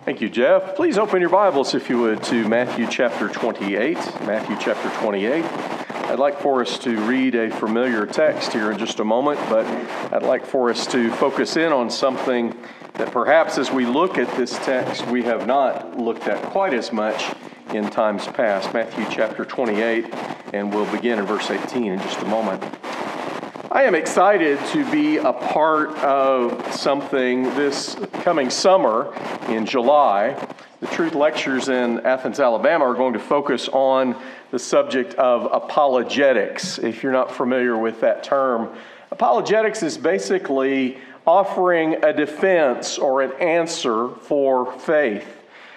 Thank you, Jeff. Please open your Bibles, if you would, to Matthew chapter 28. Matthew chapter 28. I'd like for us to read a familiar text here in just a moment, but I'd like for us to focus in on something that perhaps as we look at this text, we have not looked at quite as much in times past. Matthew chapter 28, and we'll begin in verse 18 in just a moment. I am excited to be a part of something this coming summer in July. The Truth Lectures in Athens, Alabama are going to focus on the subject of apologetics. If you're not familiar with that term, apologetics is basically offering a defense or an answer for faith.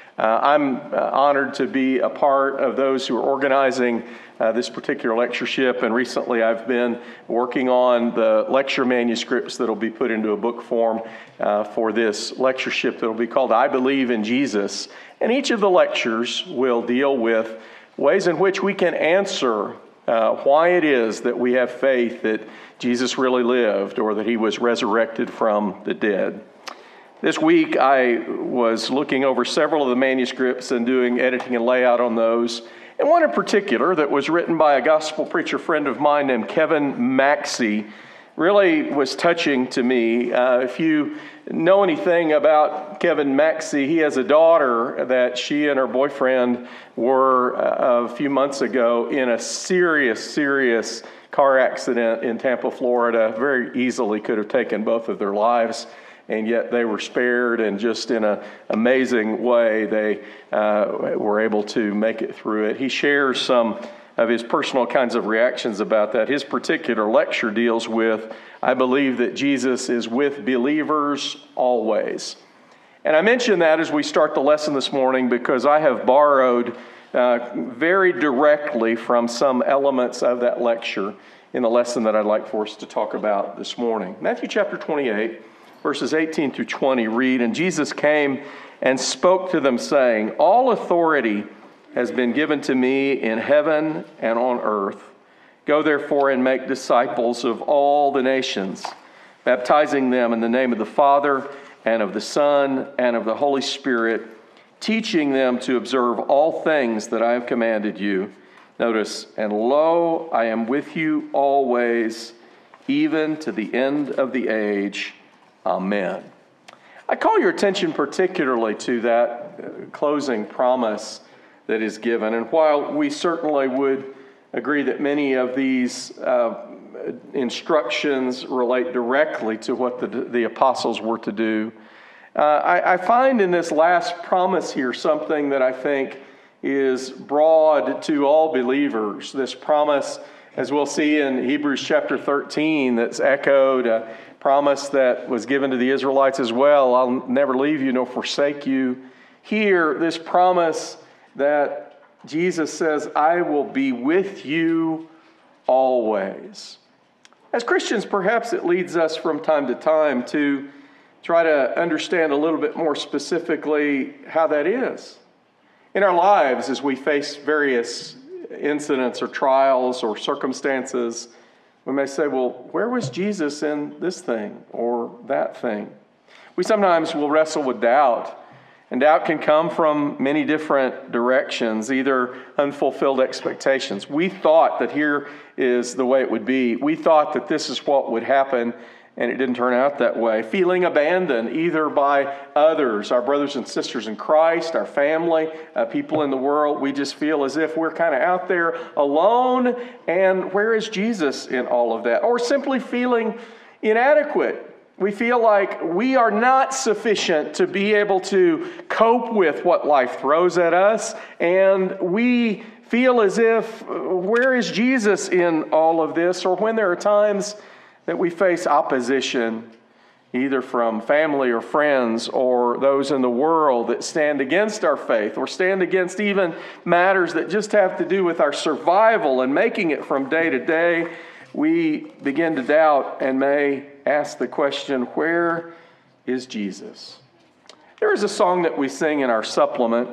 I'm honored to be a part of those who are organizing this particular lectureship, and recently I've been working on the lecture manuscripts that will be put into a book form for this lectureship that will be called I Believe in Jesus. And each of the lectures will deal with ways in which we can answer why it is that we have faith that Jesus really lived or that he was resurrected from the dead. This week, I was looking over several of the manuscripts and doing editing and layout on those. And one in particular that was written by a gospel preacher friend of mine named Kevin Maxey really was touching to me. If you know anything about Kevin Maxey, he has a daughter that she and her boyfriend were a few months ago in a serious car accident in Tampa, Florida. Very easily could have taken both of their lives. And yet they were spared, and just in an amazing way, they were able to make it through it. He shares some of his personal kinds of reactions about that. His particular lecture deals with, I believe that Jesus is with believers always. And I mention that as we start the lesson this morning because I have borrowed very directly from some elements of that lecture in the lesson that I'd like for us to talk about this morning. Matthew chapter 28. Verses 18 through 20 read, And Jesus came and spoke to them, saying, All authority has been given to me in heaven and on earth. Go therefore and make disciples of all the nations, baptizing them in the name of the Father and of the Son and of the Holy Spirit, teaching them to observe all things that I have commanded you. Notice, and lo, I am with you always, even to the end of the age. Amen. I call your attention particularly to that closing promise that is given. And while we certainly would agree that many of these instructions relate directly to what the apostles were to do, I find in this last promise here something that I think is broad to all believers. This promise, as we'll see in Hebrews chapter 13, that's echoed, a promise that was given to the Israelites as well. I'll never leave you nor forsake you. Here, this promise that Jesus says, I will be with you always. As Christians, perhaps it leads us from time to time to try to understand a little bit more specifically how that is. In our lives, as we face various incidents or trials or circumstances, we may say, well, where was Jesus in this thing or that thing? We sometimes will wrestle with doubt, and doubt can come from many different directions, either unfulfilled expectations. We thought that here is the way it would be. We thought that this is what would happen, and it didn't turn out that way. Feeling abandoned either by others, our brothers and sisters in Christ, our family, people in the world. We just feel as if we're kind of out there alone, and where is Jesus in all of that? Or simply feeling inadequate. We feel like we are not sufficient to be able to cope with what life throws at us, and we feel as if, where is Jesus in all of this? Or when there are times that we face opposition, either from family or friends or those in the world that stand against our faith or stand against even matters that just have to do with our survival and making it from day to day, we begin to doubt and may ask the question, where is Jesus? There is a song that we sing in our supplement,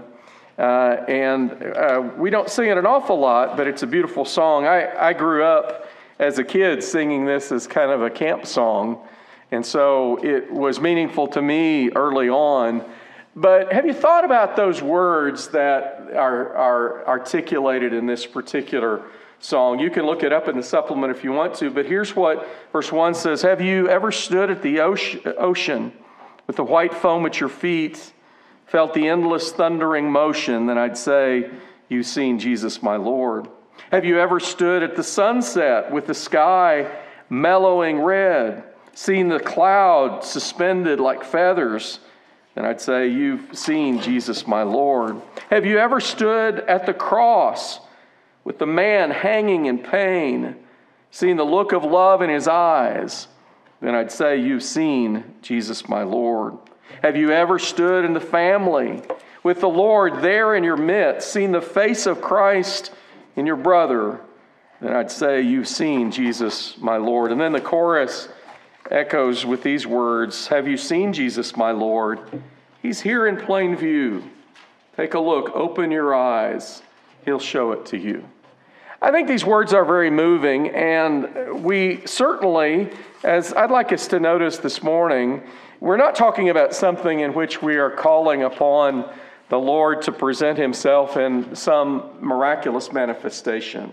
and we don't sing it an awful lot, but it's a beautiful song. I grew up as a kid singing this as kind of a camp song, and so it was meaningful to me early on. But have you thought about those words that are articulated in this particular song? You can look it up in the supplement if you want to, but here's what verse 1 says. Have you ever stood at the ocean with the white foam at your feet, felt the endless thundering motion? Then I'd say, you've seen Jesus my Lord. Have you ever stood at the sunset with the sky mellowing red, seen the clouds suspended like feathers? Then I'd say, you've seen Jesus my Lord. Have you ever stood at the cross with the man hanging in pain, seen the look of love in his eyes? Then I'd say, you've seen Jesus my Lord. Have you ever stood in the family with the Lord there in your midst, seen the face of Christ in your brother? Then I'd say, you've seen Jesus my Lord. And then the chorus echoes with these words, have you seen Jesus my Lord? He's here in plain view. Take a look, open your eyes. He'll show it to you. I think these words are very moving, and we certainly, as I'd like us to notice this morning, we're not talking about something in which we are calling upon the Lord to present himself in some miraculous manifestation.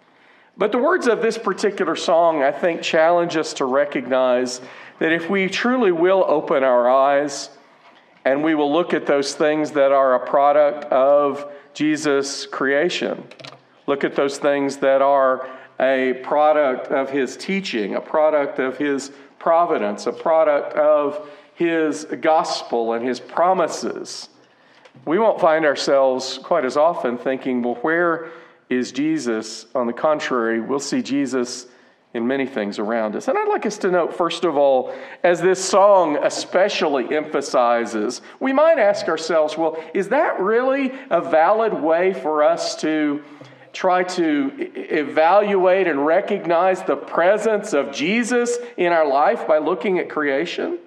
But the words of this particular song, I think, challenge us to recognize that if we truly will open our eyes and we will look at those things that are a product of Jesus' creation, look at those things that are a product of his teaching, a product of his providence, a product of his gospel and his promises, we won't find ourselves quite as often thinking, well, where is Jesus? On the contrary, we'll see Jesus in many things around us. And I'd like us to note, first of all, as this song especially emphasizes, we might ask ourselves, well, is that really a valid way for us to try to evaluate and recognize the presence of Jesus in our life by looking at creation?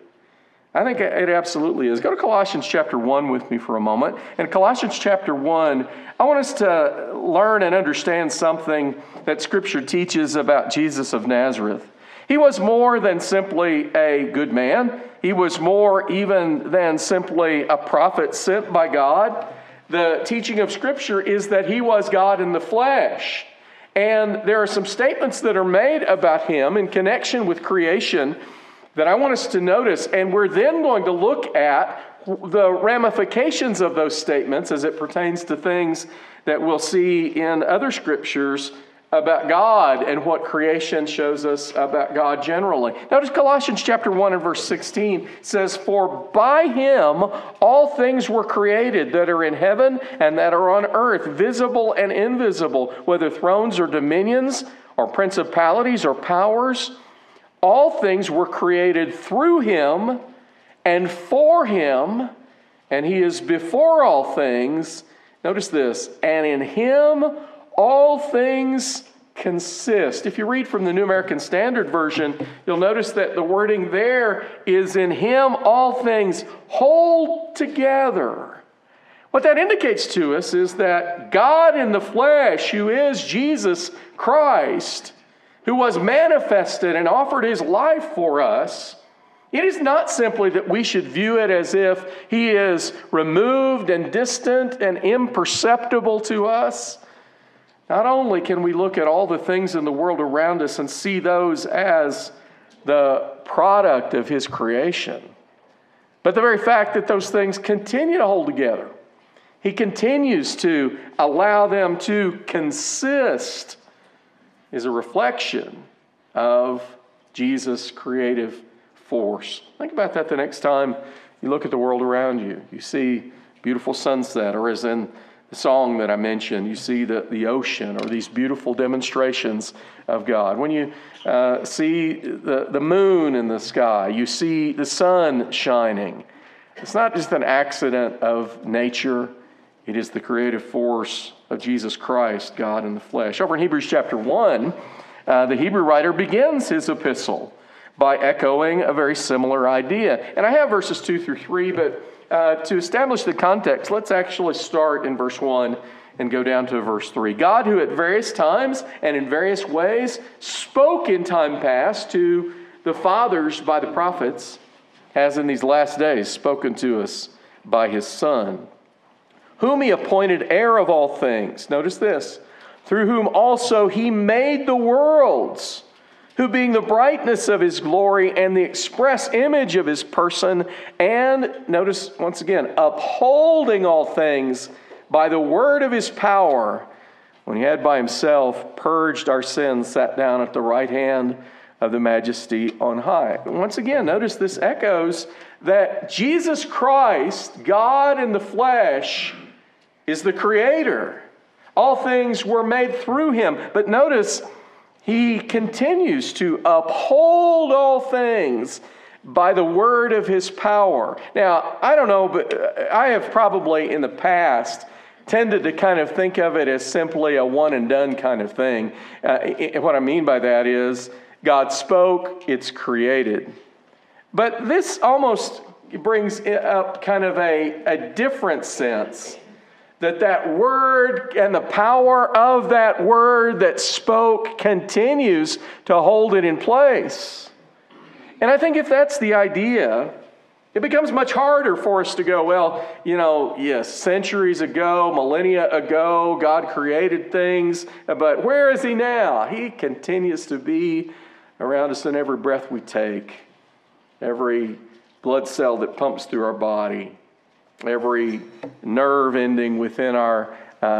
I think it absolutely is. Go to Colossians chapter 1 with me for a moment. In Colossians chapter 1, I want us to learn and understand something that Scripture teaches about Jesus of Nazareth. He was more than simply a good man. He was more even than simply a prophet sent by God. The teaching of Scripture is that he was God in the flesh. And there are some statements that are made about him in connection with creation that I want us to notice, and we're then going to look at the ramifications of those statements as it pertains to things that we'll see in other scriptures about God and what creation shows us about God generally. Notice Colossians chapter 1 and verse 16 says, for by him all things were created that are in heaven and that are on earth, visible and invisible, whether thrones or dominions or principalities or powers. All things were created through him and for him, and he is before all things. Notice this, and in him all things consist. If you read from the New American Standard Version, you'll notice that the wording there is in him all things hold together. What that indicates to us is that God in the flesh, who is Jesus Christ, who was manifested and offered his life for us, it is not simply that we should view it as if he is removed and distant and imperceptible to us. Not only can we look at all the things in the world around us and see those as the product of his creation, but the very fact that those things continue to hold together. He continues to allow them to consist is a reflection of Jesus' creative force. Think about that the next time you look at the world around you. You see beautiful sunset, or as in the song that I mentioned, you see the ocean, or these beautiful demonstrations of God. When you see the moon in the sky, you see the sun shining. It's not just an accident of nature. It is the creative force of Jesus Christ, God in the flesh. Over in Hebrews chapter 1, the Hebrew writer begins his epistle by echoing a very similar idea. And I have verses 2 through 3, but to establish the context, let's actually start in verse 1 and go down to verse 3. God, who at various times and in various ways spoke in time past to the fathers by the prophets, has in these last days spoken to us by his Son, whom he appointed heir of all things. Notice this, through whom also he made the worlds, who being the brightness of his glory and the express image of his person, and, notice once again, upholding all things by the word of his power, when he had by himself purged our sins, sat down at the right hand of the majesty on high. Once again, notice this echoes that Jesus Christ, God in the flesh, is the creator. All things were made through him. But notice, he continues to uphold all things by the word of his power. Now, I don't know, but I have probably in the past tended to kind of think of it as simply a one and done kind of thing. What I mean by that is God spoke, it's created. But this almost brings up kind of a different sense, that word and the power of that word that spoke continues to hold it in place. And I think if that's the idea, it becomes much harder for us to go, well, yes, centuries ago, millennia ago, God created things, but where is he now? He continues to be around us in every breath we take, every blood cell that pumps through our body, every nerve ending within our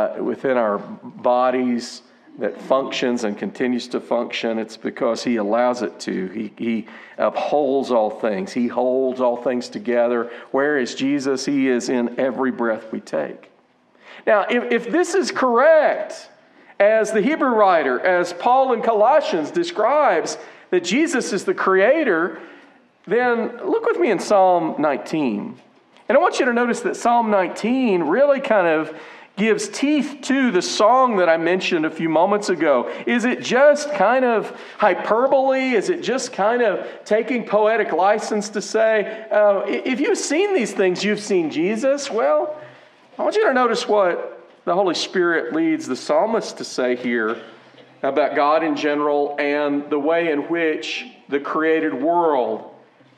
bodies that functions and continues to function. It's because he allows it to. He upholds all things. He holds all things together. Where is Jesus? He is in every breath we take. Now, if this is correct, as the Hebrew writer, as Paul in Colossians describes that Jesus is the creator, then look with me in Psalm 19. And I want you to notice that Psalm 19 really kind of gives teeth to the song that I mentioned a few moments ago. Is it just kind of hyperbole? Is it just kind of taking poetic license to say, if you've seen these things, you've seen Jesus? Well, I want you to notice what the Holy Spirit leads the psalmist to say here about God in general and the way in which the created world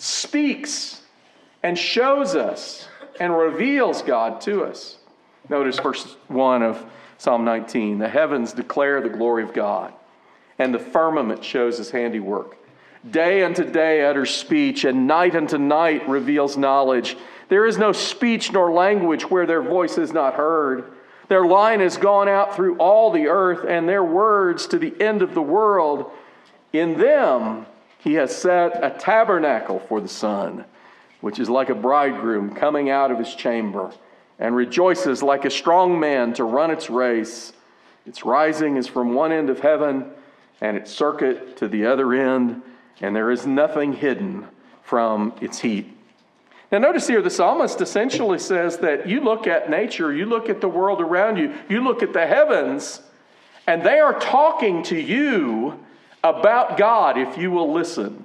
speaks and shows us and reveals God to us. Notice verse 1 of Psalm 19. The heavens declare the glory of God, and the firmament shows his handiwork. Day unto day utters speech, and night unto night reveals knowledge. There is no speech nor language where their voice is not heard. Their line has gone out through all the earth, and their words to the end of the world. In them he has set a tabernacle for the sun, which is like a bridegroom coming out of his chamber, and rejoices like a strong man to run its race. Its rising is from one end of heaven, and its circuit to the other end, and there is nothing hidden from its heat. Now notice here, the psalmist essentially says that you look at nature, you look at the world around you, you look at the heavens, and they are talking to you about God if you will listen.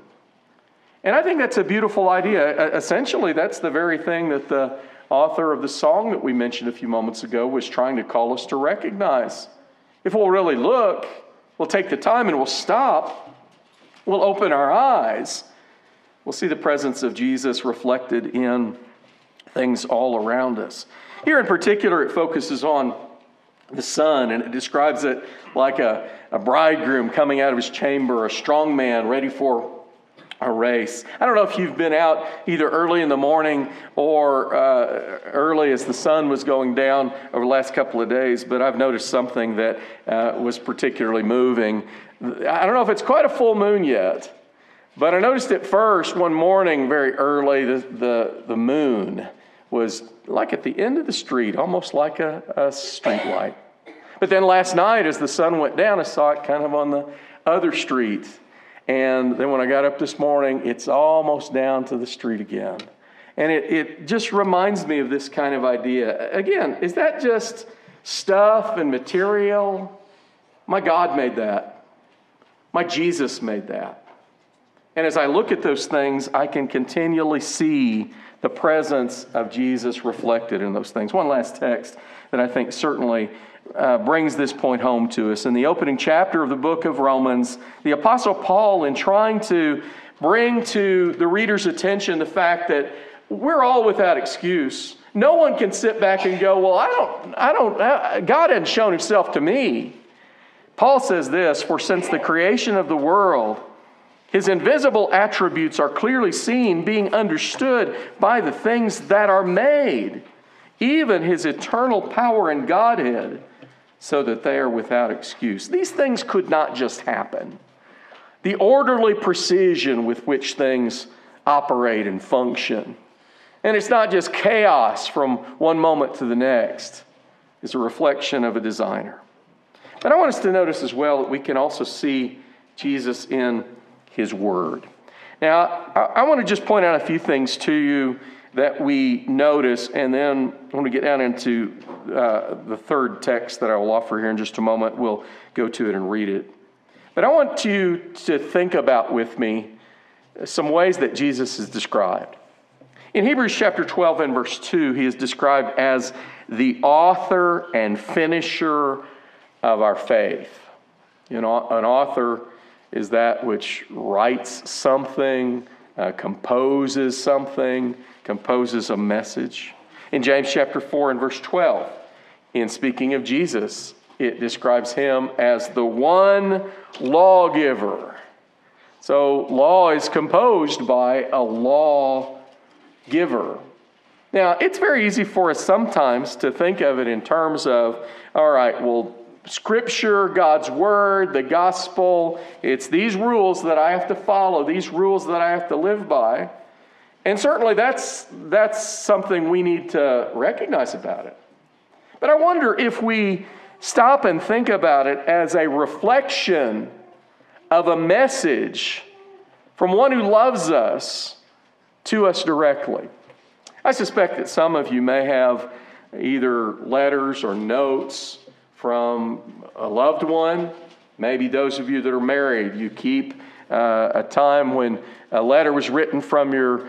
And I think that's a beautiful idea. Essentially, that's the very thing that the author of the song that we mentioned a few moments ago was trying to call us to recognize. If we'll really look, we'll take the time and we'll stop, we'll open our eyes, we'll see the presence of Jesus reflected in things all around us. Here in particular, it focuses on the sun, and it describes it like a bridegroom coming out of his chamber, a strong man ready for a race. I don't know if you've been out either early in the morning or early as the sun was going down over the last couple of days, but I've noticed something that was particularly moving. I don't know if it's quite a full moon yet, but I noticed at first one morning very early the moon was like at the end of the street, almost like a street light. But then last night as the sun went down, I saw it kind of on the other street. And then when I got up this morning, it's almost down to the street again. And it just reminds me of this kind of idea. Again, is that just stuff and material? My God made that. My Jesus made that. And as I look at those things, I can continually see the presence of Jesus reflected in those things. One last text that I think certainly brings this point home to us. In the opening chapter of the book of Romans, the Apostle Paul, in trying to bring to the reader's attention the fact that we're all without excuse, No one can sit back and go, well, God hadn't shown himself to me. Paul says this, for since the creation of the world, his invisible attributes are clearly seen, being understood by the things that are made, even his eternal power and Godhead, so that they are without excuse. These things could not just happen. The orderly precision with which things operate and function. And it's not just chaos from one moment to the next. It's a reflection of a designer. But I want us to notice as well that we can also see Jesus in his word. Now, I want to just point out a few things to you that we notice, and then when we get down into the third text that I will offer here in just a moment, we'll go to it and read it. But I want you to think about with me some ways that Jesus is described. In Hebrews chapter 12 and verse 2, he is described as the author and finisher of our faith. You know, an author is that which writes something, composes something, composes a message. In James chapter 4 and verse 12, in speaking of Jesus, it describes him as the one lawgiver. So law is composed by a lawgiver. Now, it's very easy for us sometimes to think of it in terms of, all right, well, Scripture, God's Word, the Gospel, it's these rules that I have to follow, these rules that I have to live by. And certainly that's something we need to recognize about it. But I wonder if we stop and think about it as a reflection of a message from one who loves us to us directly. I suspect that some of you may have either letters or notes from a loved one. Maybe those of you that are married, you keep a time when a letter was written from your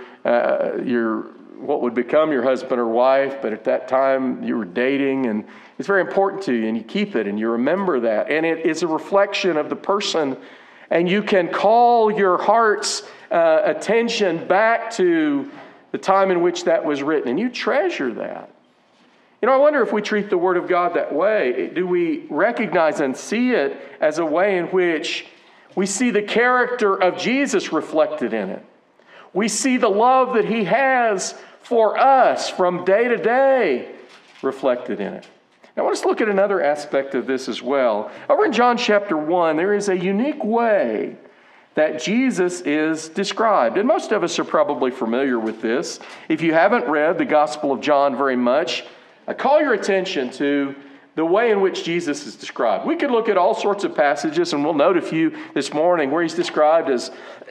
what would become your husband or wife, but at that time you were dating, and it's very important to you, and you keep it and you remember that, and it is a reflection of the person, and you can call your heart's attention back to the time in which that was written, and you treasure that. You know, I wonder if we treat the Word of God that way. Do we recognize and see it as a way in which we see the character of Jesus reflected in it? We see the love that he has for us from day to day reflected in it. Now, I want us to look at another aspect of this as well. Over in John chapter 1, there is a unique way that Jesus is described. And most of us are probably familiar with this. If you haven't read the Gospel of John very much, I call your attention to the way in which Jesus is described. We could look at all sorts of passages, and we'll note a few this morning where he's described as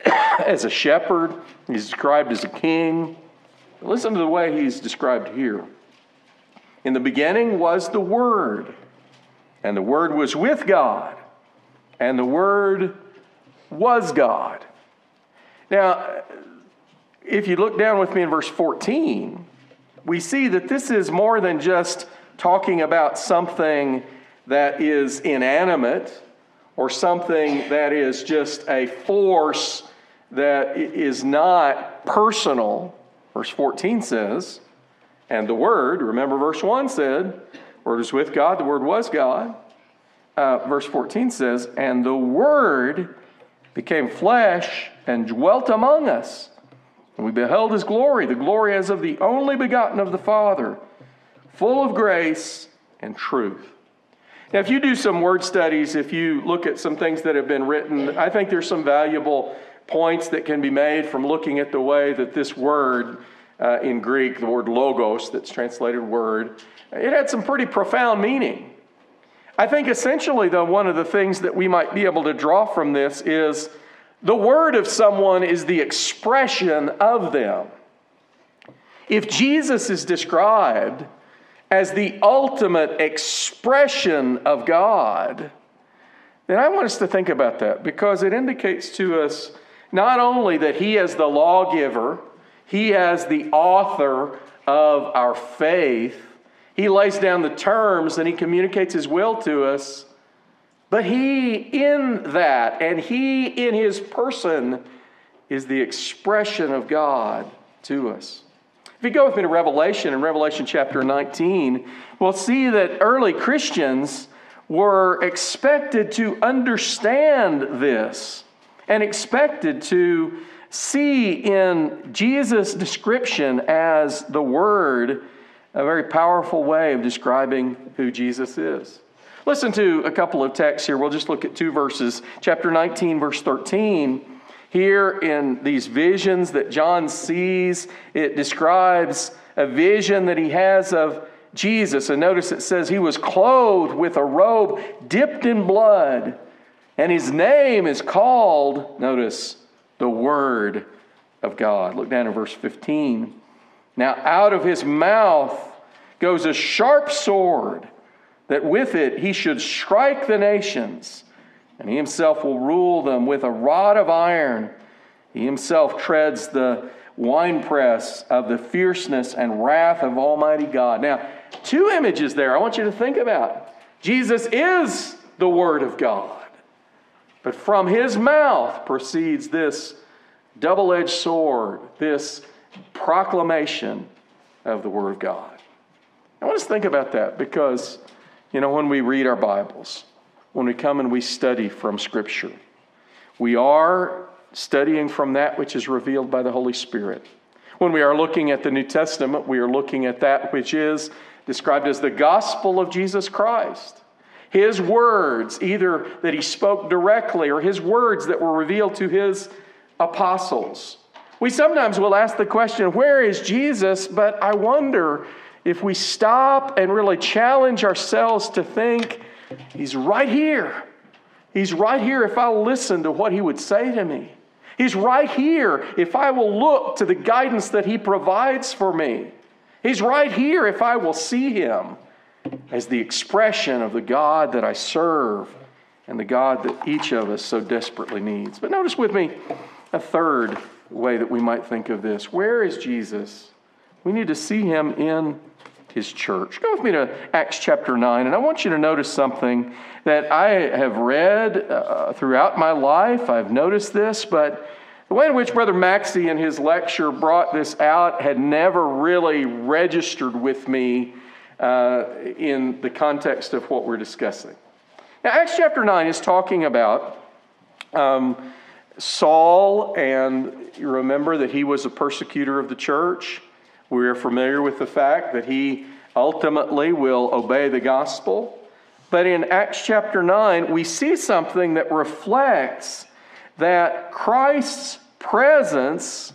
a shepherd, he's described as a king. Listen to the way he's described here. In the beginning was the Word, and the Word was with God, and the Word was God. Now, if you look down with me in verse 14, we see that this is more than just talking about something that is inanimate or something that is just a force that is not personal. Verse 14 says, and the Word, remember verse 1 said, Word was with God, the Word was God. Verse 14 says, and the Word became flesh and dwelt among us. And we beheld his glory, the glory as of the only begotten of the Father, full of grace and truth. Now, if you do some word studies, if you look at some things that have been written, I think there's some valuable points that can be made from looking at the way that this word in Greek, the word logos, that's translated word, it had some pretty profound meaning. I think essentially, though, one of the things that we might be able to draw from this is the word of someone is the expression of them. If Jesus is described as the ultimate expression of God, then I want us to think about that, because it indicates to us not only that he is the lawgiver, he is the author of our faith, he lays down the terms and he communicates his will to us, but he in that, and he in his person, is the expression of God to us. If you go with me to Revelation, in Revelation chapter 19, we'll see that early Christians were expected to understand this and expected to see in Jesus' description as the Word a very powerful way of describing who Jesus is. Listen to a couple of texts here. We'll just look at two verses. Chapter 19, verse 13. Here in these visions that John sees, it describes a vision that he has of Jesus. And notice it says he was clothed with a robe dipped in blood. And his name is called, notice, the Word of God. Look down at verse 15. Now out of his mouth goes a sharp sword, that with it he should strike the nations, and he himself will rule them with a rod of iron. He himself treads the winepress of the fierceness and wrath of Almighty God. Now, two images there I want you to think about. Jesus is the Word of God, but from his mouth proceeds this double-edged sword, this proclamation of the Word of God. I want us to think about that because, when we read our Bibles, when we come and we study from Scripture, we are studying from that which is revealed by the Holy Spirit. When we are looking at the New Testament, we are looking at that which is described as the gospel of Jesus Christ. His words, either that he spoke directly or his words that were revealed to his apostles. We sometimes will ask the question, where is Jesus? But I wonder if we stop and really challenge ourselves to think, he's right here. He's right here if I'll listen to what he would say to me. He's right here if I will look to the guidance that he provides for me. He's right here if I will see him as the expression of the God that I serve and the God that each of us so desperately needs. But notice with me a third way that we might think of this. Where is Jesus? We need to see him in his church. Go with me to Acts chapter 9, and I want you to notice something that I have read throughout my life. I've noticed this, but the way in which Brother Maxey in his lecture brought this out had never really registered with me in the context of what we're discussing. Now, Acts chapter 9 is talking about Saul, and you remember that he was a persecutor of the church. We are familiar with the fact that he ultimately will obey the gospel. But in Acts chapter 9, we see something that reflects that Christ's presence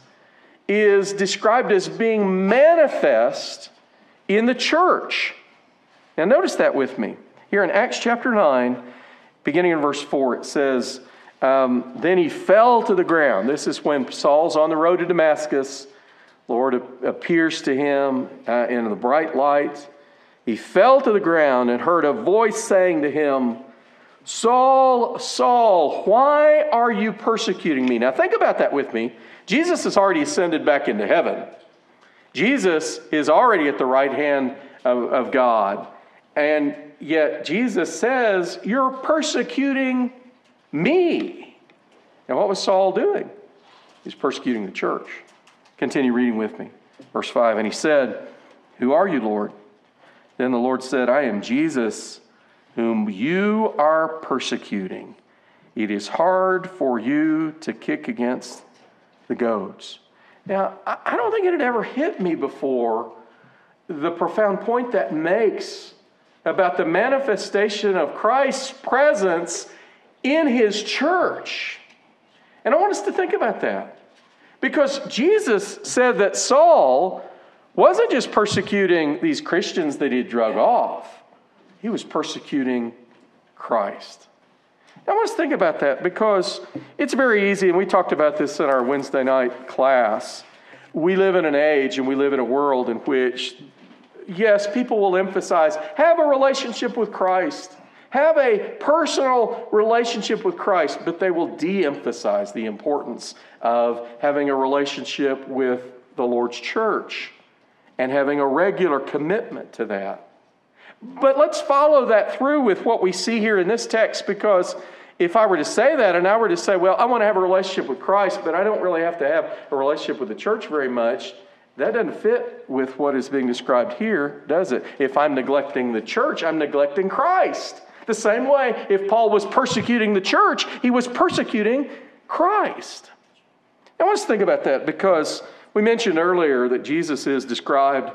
is described as being manifest in the church. Now notice that with me. Here in Acts chapter 9, beginning in verse 4, it says, then he fell to the ground. This is when Saul's on the road to Damascus. Lord appears to him in the bright light. He fell to the ground and heard a voice saying to him, Saul, Saul, why are you persecuting me? Now think about that with me. Jesus has already ascended back into heaven. Jesus is already at the right hand of God. And yet Jesus says, you're persecuting me. Now what was Saul doing? He's persecuting the church. Continue reading with me. Verse 5, and he said, who are you, Lord? Then the Lord said, I am Jesus, whom you are persecuting. It is hard for you to kick against the goads. Now, I don't think it had ever hit me before the profound point that makes about the manifestation of Christ's presence in his church. And I want us to think about that. Because Jesus said that Saul wasn't just persecuting these Christians that he drug off. He was persecuting Christ. I want us to think about that because it's very easy, and we talked about this in our Wednesday night class. We live in an age and we live in a world in which, yes, people will emphasize, have a relationship with Christ. Have a personal relationship with Christ, but they will de-emphasize the importance of having a relationship with the Lord's church and having a regular commitment to that. But let's follow that through with what we see here in this text, because if I were to say that and I were to say, well, I want to have a relationship with Christ, but I don't really have to have a relationship with the church very much, that doesn't fit with what is being described here, does it? If I'm neglecting the church, I'm neglecting Christ. The same way, if Paul was persecuting the church, he was persecuting Christ. I want us to think about that because we mentioned earlier that Jesus is described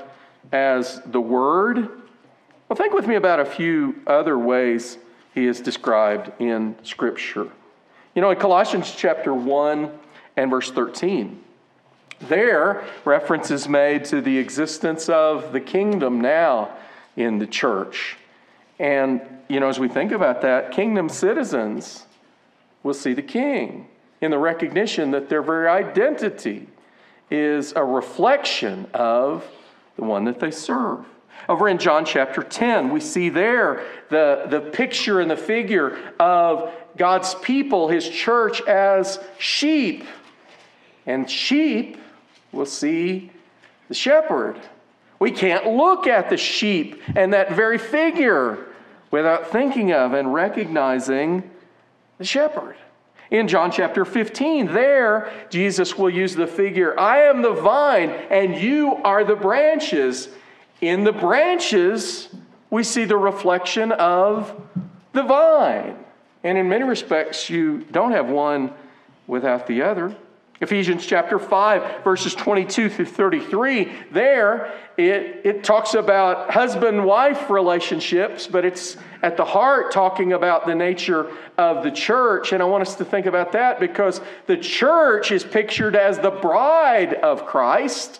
as the Word. Well, think with me about a few other ways he is described in Scripture. You know, in Colossians chapter 1 and verse 13, there reference is made to the existence of the kingdom now in the church. And, you know, as we think about that, kingdom citizens will see the king in the recognition that their very identity is a reflection of the one that they serve. Over in John chapter 10, we see there the picture and the figure of God's people, his church, as sheep. And sheep will see the shepherd. We can't look at the sheep and that very figure without thinking of and recognizing the shepherd. In John chapter 15, there Jesus will use the figure, I am the vine and you are the branches. In the branches, we see the reflection of the vine. And in many respects, you don't have one without the other. Ephesians chapter 5, verses 22 through 33, there it talks about husband-wife relationships, but it's at the heart talking about the nature of the church. And I want us to think about that because the church is pictured as the bride of Christ.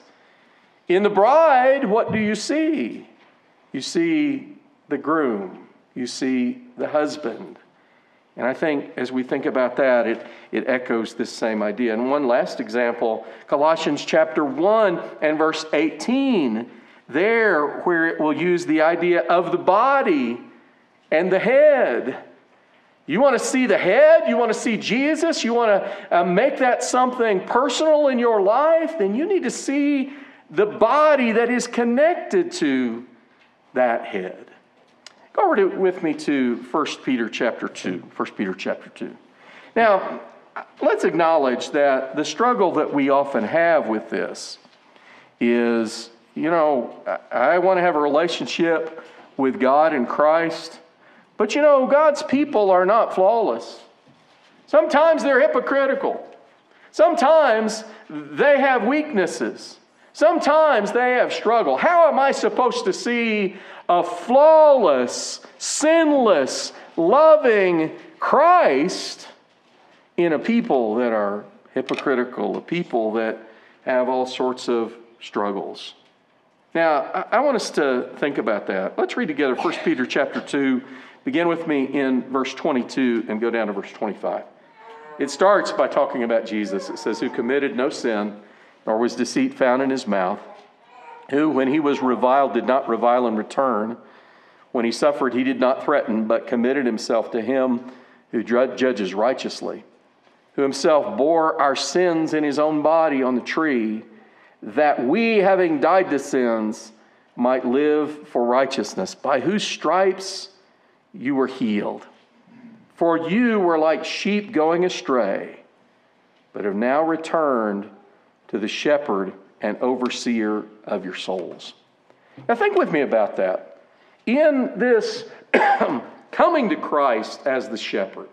In the bride, what do you see? You see the groom. You see the husband. And I think as we think about that, it echoes this same idea. And one last example, Colossians chapter 1 and verse 18, there where it will use the idea of the body and the head. You want to see the head? You want to see Jesus? You want to make that something personal in your life? Then you need to see the body that is connected to that head. Go over with me to 1 Peter chapter 2. 1 Peter chapter 2. Now, let's acknowledge that the struggle that we often have with this is, you know, I want to have a relationship with God and Christ, but you know, God's people are not flawless. Sometimes they're hypocritical. Sometimes they have weaknesses. Sometimes they have struggle. How am I supposed to see a flawless, sinless, loving Christ in a people that are hypocritical, a people that have all sorts of struggles? Now, I want us to think about that. Let's read together 1 Peter chapter 2. Begin with me in verse 22 and go down to verse 25. It starts by talking about Jesus. It says, who committed no sin, nor was deceit found in his mouth, who, when he was reviled, did not revile in return. When he suffered, he did not threaten, but committed himself to him who judges righteously, who himself bore our sins in his own body on the tree, that we, having died to sins, might live for righteousness, by whose stripes you were healed. For you were like sheep going astray, but have now returned to the shepherd and overseer of your souls. Now think with me about that. In this coming to Christ as the shepherd,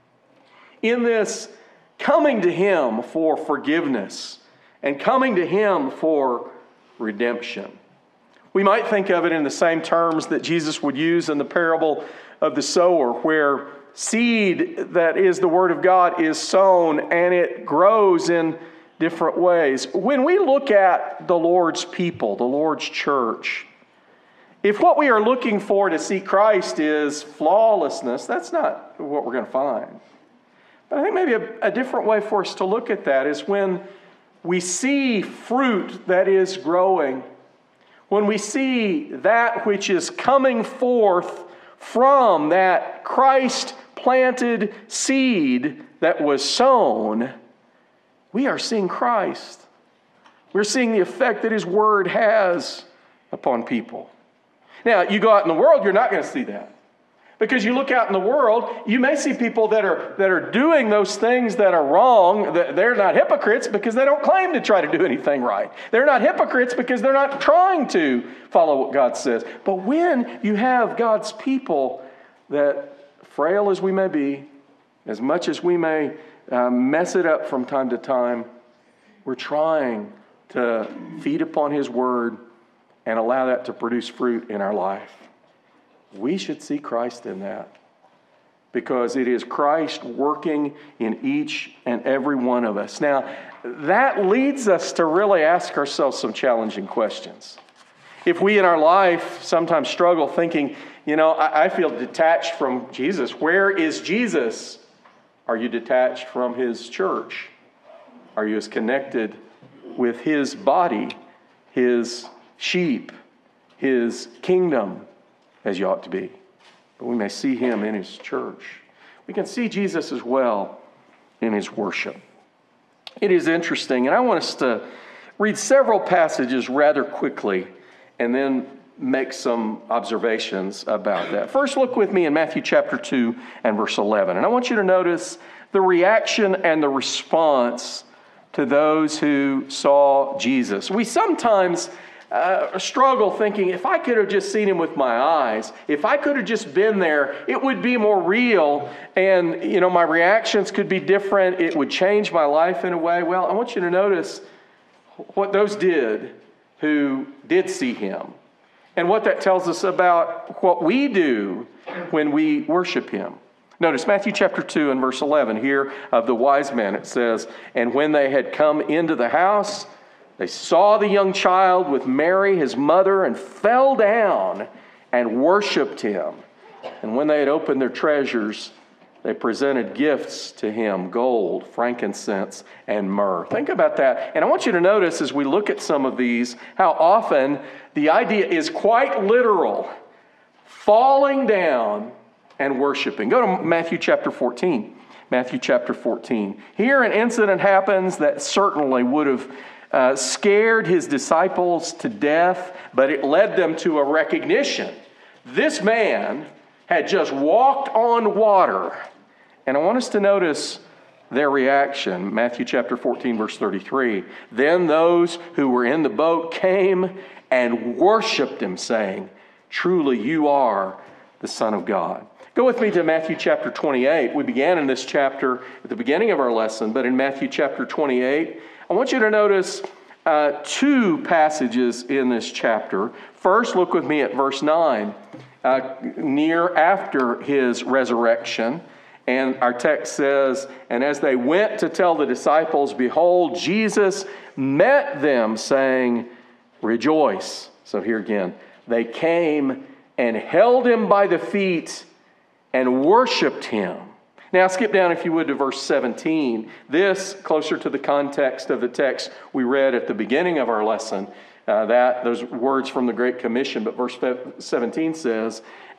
in this coming to him for forgiveness and coming to him for redemption, we might think of it in the same terms that Jesus would use in the parable of the sower, where seed that is the word of God is sown and it grows in different ways. When we look at the Lord's people, the Lord's church, if what we are looking for to see Christ is flawlessness, that's not what we're going to find. But I think maybe a different way for us to look at that is when we see fruit that is growing, when we see that which is coming forth from that Christ-planted seed that was sown, we are seeing Christ. We're seeing the effect that his word has upon people. Now, you go out in the world, you're not going to see that. Because you look out in the world, you may see people that are doing those things that are wrong. They're not hypocrites because they don't claim to try to do anything right. They're not hypocrites because they're not trying to follow what God says. But when you have God's people that, frail as we may be, as much as we may mess it up from time to time, we're trying to feed upon His Word and allow that to produce fruit in our life. We should see Christ in that, because it is Christ working in each and every one of us. Now, that leads us to really ask ourselves some challenging questions. If we in our life sometimes struggle thinking, I feel detached from Jesus. Where is Jesus? Are you detached from His church? Are you as connected with His body, His sheep, His kingdom as you ought to be? But we may see Him in His church. We can see Jesus as well in His worship. It is interesting, and I want us to read several passages rather quickly and then make some observations about that. First, look with me in Matthew chapter 2 and verse 11. And I want you to notice the reaction and the response to those who saw Jesus. We sometimes struggle thinking, if I could have just seen Him with my eyes, if I could have just been there, it would be more real, and my reactions could be different. It would change my life in a way. Well, I want you to notice what those did who did see Him, and what that tells us about what we do when we worship Him. Notice Matthew chapter 2 and verse 11 here of the wise men. It says, "And when they had come into the house, they saw the young child with Mary, his mother, and fell down and worshiped Him. And when they had opened their treasures, they presented gifts to Him, gold, frankincense, and myrrh." Think about that. And I want you to notice as we look at some of these, how often the idea is quite literal. Falling down and worshiping. Go to Matthew chapter 14. Matthew chapter 14. Here an incident happens that certainly would have scared His disciples to death, but it led them to a recognition. This man had just walked on water. And I want us to notice their reaction. Matthew chapter 14, verse 33. "Then those who were in the boat came and worshiped Him, saying, 'Truly you are the Son of God.'" Go with me to Matthew chapter 28. We began in this chapter at the beginning of our lesson, but in Matthew chapter 28, I want you to notice two passages in this chapter. First, look with me at verse 9, near after His resurrection. And our text says, "And as they went to tell the disciples, behold, Jesus met them, saying, 'Rejoice.'" So here again, they came and held Him by the feet and worshiped Him. Now skip down, if you would, to verse 17. This, closer to the context of the text we read at the beginning of our lesson, those words from the Great Commission. But verse 17 says,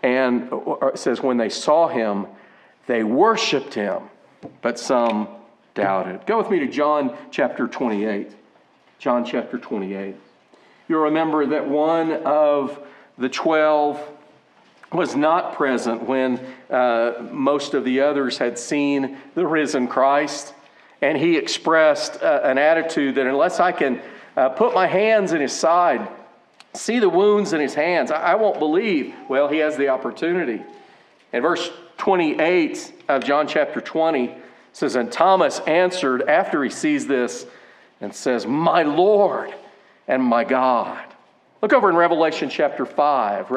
"When they saw Him, they worshiped Him, but some doubted." Go with me to John chapter 28. John chapter 28. You'll remember that one of the 12 was not present when most of the others had seen the risen Christ. And he expressed an attitude that unless I can put my hands in His side, see the wounds in His hands, I won't believe. Well, he has the opportunity. And verse 28 of John chapter 20 says, "And Thomas answered," after he sees this, and says, "My Lord and my God." Look over in Revelation chapter 5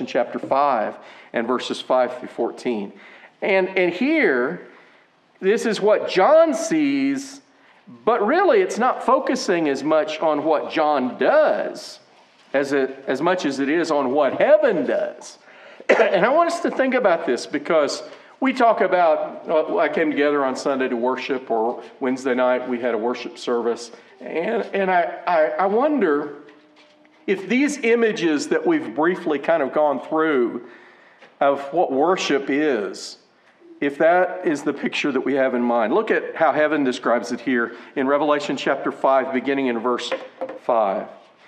and verses 5 through 14. And here, this is what John sees, but really it's not focusing as much on what John does as much as it is on what heaven does. And I want us to think about this, because we talk about, I came together on Sunday to worship, or Wednesday night we had a worship service, and I wonder if these images that we've briefly kind of gone through of what worship is, if that is the picture that we have in mind. Look at how heaven describes it here in Revelation chapter 5, beginning in verse 5.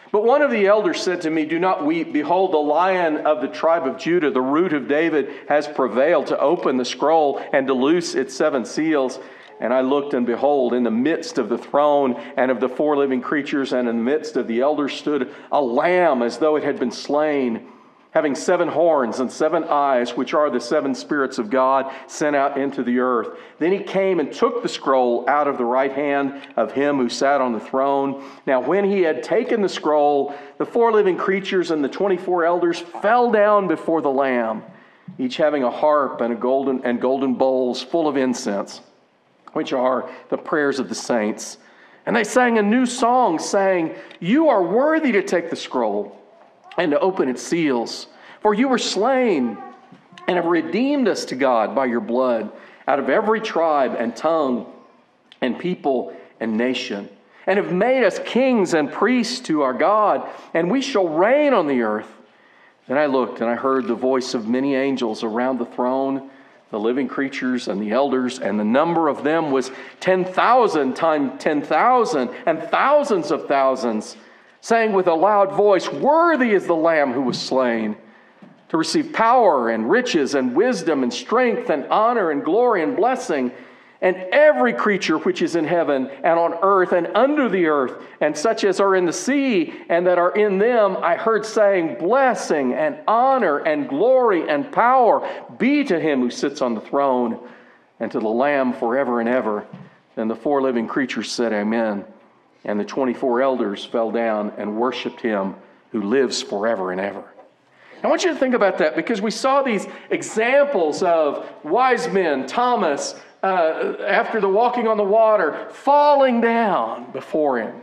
But one of the elders said to me, "Do not weep. Behold, the Lion of the tribe of Judah, the Root of David, has prevailed to open the scroll and to loose its 7 seals." And I looked, and behold, in the midst of the throne and of the 4 living creatures and in the midst of the elders stood a lamb as though it had been slain, having 7 horns and 7 eyes, which are the 7 spirits of God sent out into the earth. Then he came and took the scroll out of the right hand of him who sat on the throne. Now when he had taken the scroll, the 4 living creatures and the 24 elders fell down before the Lamb, each having a harp and golden bowls full of incense, which are the prayers of the saints. And they sang a new song, saying, "You are worthy to take the scroll and to open its seals. For you were slain and have redeemed us to God by your blood out of every tribe and tongue and people and nation, and have made us kings and priests to our God, and we shall reign on the earth." Then I looked, and I heard the voice of many angels around the throne, the living creatures and the elders, and the number of them was 10,000 times 10,000 and thousands of thousands, saying with a loud voice, "Worthy is the Lamb who was slain to receive power and riches and wisdom and strength and honor and glory and blessing." And every creature which is in heaven and on earth and under the earth, and such as are in the sea and that are in them, I heard saying, "Blessing and honor and glory and power be to him who sits on the throne and to the Lamb forever and ever." Then the 4 living creatures said, "Amen." And the 24 elders fell down and worshiped him who lives forever and ever. I want you to think about that, because we saw these examples of wise men, Thomas, after the walking on the water, falling down before him.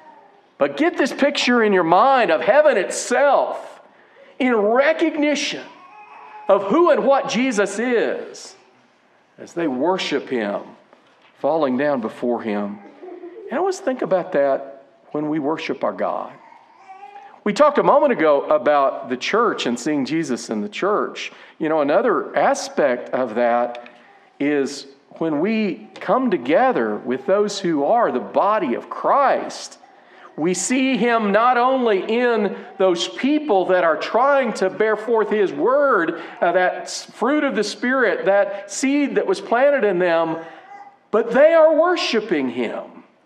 But get this picture in your mind of heaven itself in recognition of who and what Jesus is as they worship him, falling down before him. And I always think about that when we worship our God. We talked a moment ago about the church and seeing Jesus in the church. You know, another aspect of that is when we come together with those who are the body of Christ, we see him not only in those people that are trying to bear forth his word, that fruit of the Spirit, that seed that was planted in them, but they are worshiping him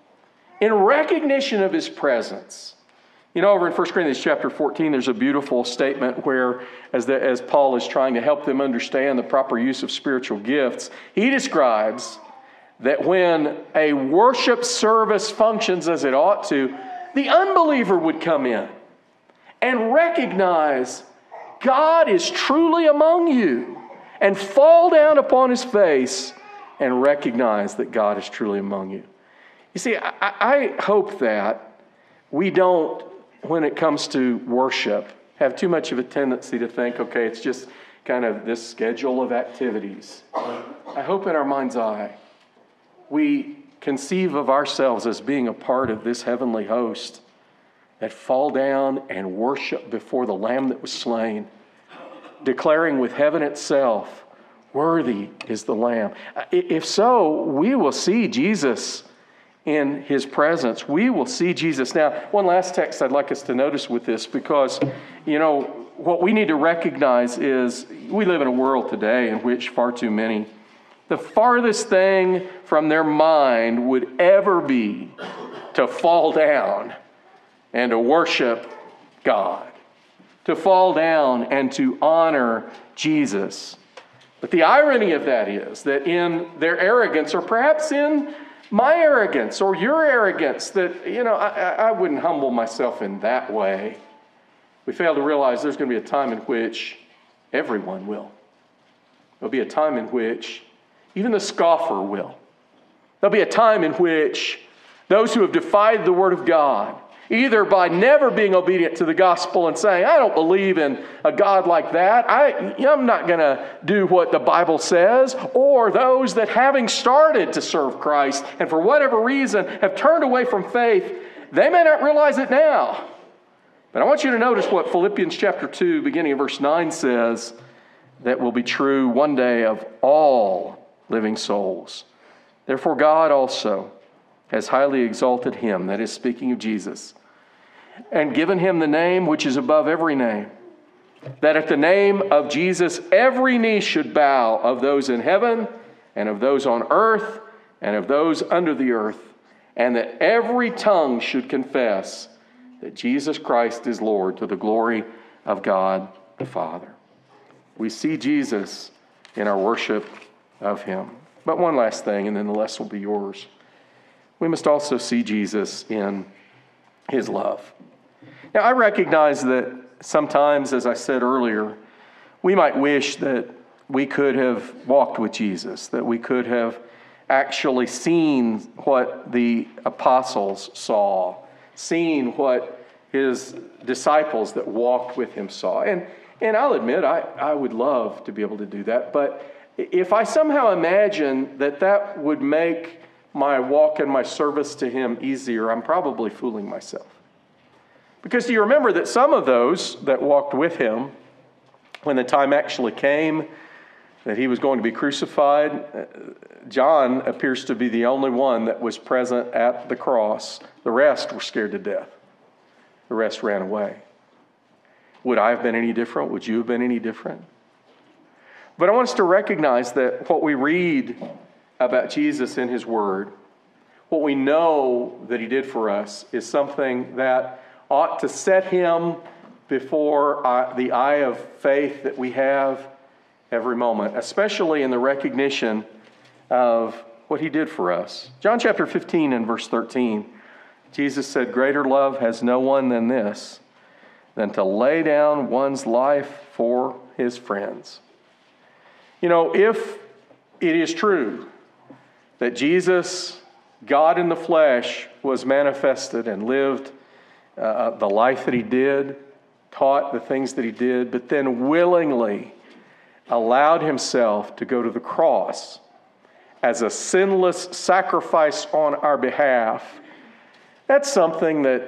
in recognition of his presence. You know, over in 1 Corinthians chapter 14, there's a beautiful statement where, as Paul is trying to help them understand the proper use of spiritual gifts, he describes that when a worship service functions as it ought to, the unbeliever would come in and recognize God is truly among you and fall down upon his face and recognize that God is truly among you. You see, I hope that we don't, when it comes to worship, have too much of a tendency to think, okay, it's just kind of this schedule of activities. I hope in our mind's eye, we conceive of ourselves as being a part of this heavenly host that fall down and worship before the Lamb that was slain, declaring with heaven itself, "Worthy is the Lamb." If so, we will see Jesus in his presence. We will see Jesus. Now, one last text I'd like us to notice with this, because, you know, what we need to recognize is we live in a world today in which far too many, the farthest thing from their mind would ever be to fall down and to worship God, to fall down and to honor Jesus. But the irony of that is that in their arrogance, or perhaps in my arrogance or your arrogance, that, you know, I wouldn't humble myself in that way, we fail to realize there's going to be a time in which everyone will. There'll be a time in which even the scoffer will. There'll be a time in which those who have defied the word of God, either by never being obedient to the gospel and saying, "I don't believe in a God like that. I'm not going to do what the Bible says," or those that, having started to serve Christ and for whatever reason have turned away from faith, they may not realize it now. But I want you to notice what Philippians chapter 2, beginning of verse 9 says, that will be true one day of all living souls. "Therefore God also has highly exalted him," that is speaking of Jesus, and given him the name which is above every name, that at the name of Jesus every knee should bow, of those in heaven and of those on earth and of those under the earth, and that every tongue should confess that Jesus Christ is Lord, to the glory of God the Father. We see Jesus in our worship of him. But one last thing, and then the rest will be yours. We must also see Jesus in his love. Now, I recognize that sometimes, as I said earlier, we might wish that we could have walked with Jesus, that we could have actually seen what the apostles saw, seen what his disciples that walked with him saw. And I'll admit, I would love to be able to do that. But if I somehow imagine that would make my walk and my service to him easier, I'm probably fooling myself. Because do you remember that some of those that walked with him, when the time actually came that he was going to be crucified, John appears to be the only one that was present at the cross. The rest were scared to death. The rest ran away. Would I have been any different? Would you have been any different? But I want us to recognize that what we read about Jesus in his word, what we know that he did for us, is something that ought to set him before the eye of faith that we have every moment, especially in the recognition of what he did for us. John chapter 15 and verse 13, Jesus said, "Greater love has no one than this, than to lay down one's life for his friends." You know, if it is true that Jesus, God in the flesh, was manifested and lived the life that he did, taught the things that he did, but then willingly allowed himself to go to the cross as a sinless sacrifice on our behalf, that's something that,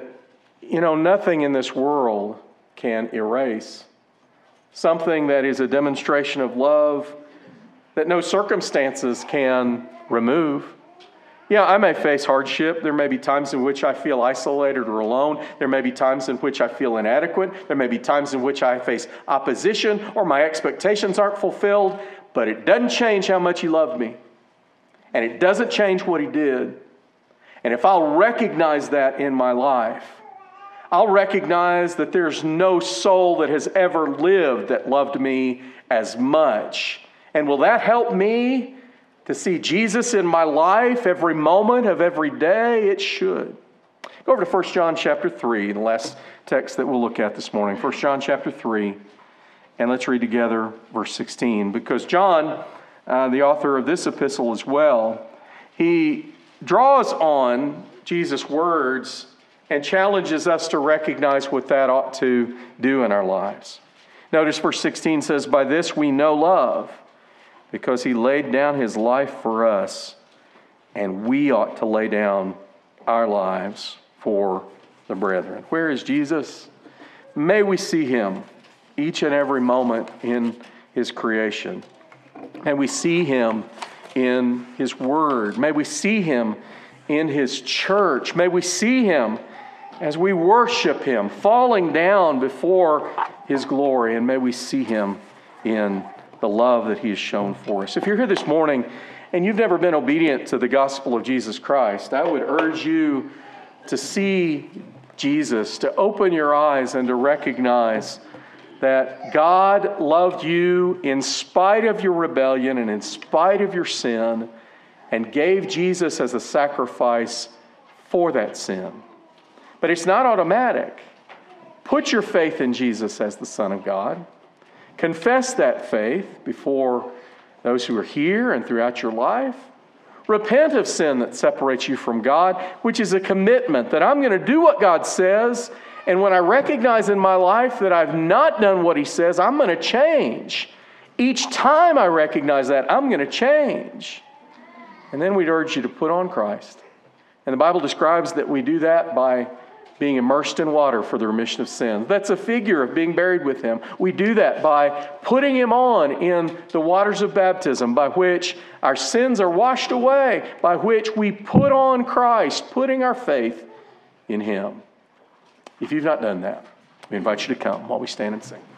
nothing in this world can erase. Something that is a demonstration of love that no circumstances can remove. Yeah, I may face hardship. There may be times in which I feel isolated or alone. There may be times in which I feel inadequate. There may be times in which I face opposition or my expectations aren't fulfilled. But it doesn't change how much he loved me. And it doesn't change what he did. And if I'll recognize that in my life, I'll recognize that there's no soul that has ever lived that loved me as much. And will that help me to see Jesus in my life every moment of every day? It should. Go over to 1 John chapter 3, the last text that we'll look at this morning. 1 John chapter 3, and let's read together verse 16. Because John, the author of this epistle as well, he draws on Jesus' words and challenges us to recognize what that ought to do in our lives. Notice verse 16 says, "By this we know love, because he laid down his life for us, and we ought to lay down our lives for the brethren." Where is Jesus? May we see him each and every moment in his creation. May we see him in his word. May we see him in his church. May we see him as we worship him, falling down before his glory. And may we see him in the love that he has shown for us. If you're here this morning and you've never been obedient to the gospel of Jesus Christ, I would urge you to see Jesus, to open your eyes and to recognize that God loved you in spite of your rebellion and in spite of your sin, and gave Jesus as a sacrifice for that sin. But it's not automatic. Put your faith in Jesus as the Son of God. Confess that faith before those who are here and throughout your life. Repent of sin that separates you from God, which is a commitment that I'm going to do what God says, and when I recognize in my life that I've not done what he says, I'm going to change. Each time I recognize that, I'm going to change. And then we'd urge you to put on Christ. And the Bible describes that we do that by being immersed in water for the remission of sins. That's a figure of being buried with him. We do that by putting him on in the waters of baptism, by which our sins are washed away, by which we put on Christ, putting our faith in him. If you've not done that, we invite you to come while we stand and sing.